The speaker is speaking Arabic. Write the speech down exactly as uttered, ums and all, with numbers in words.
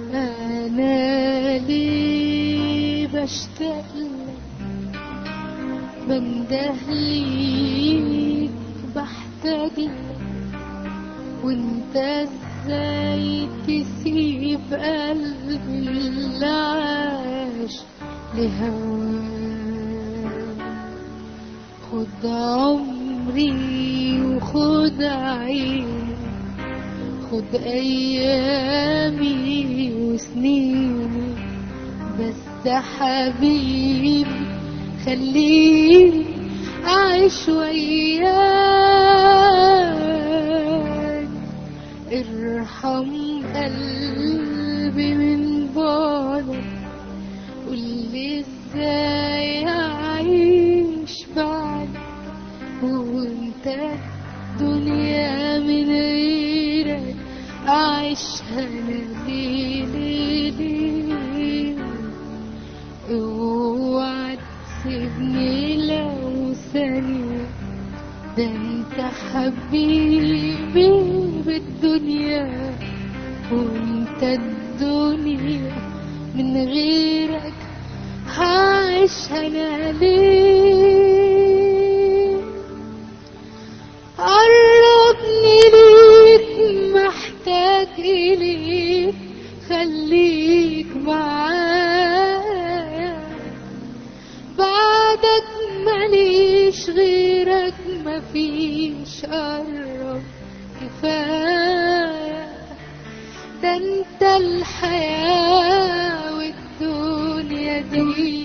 أنا ليه بشتاق لك بنده ليك بحتاج لك وانت ازاي تسيب قلبي اللي عاش لهواك. خد عمري وخد عيني خد ايامي وسنيني بس حبيبي خليني اعيش وياك. ارحم قلبي من بعدك قولي ازاي اعيش بعدك وانت الدنيا من غيرك اعيشها انا ليه ليه ليه. اوعى تسيبني لو ثانية ده انت حبيبي بالدنيا وانت الدنيا من غيرك هعيشها انا ليه. قربني ليك محتاج اليك خليك معايا بعدك ماليش غيرك مفيش قرب كفاية ده انت الحياة والدنيا دي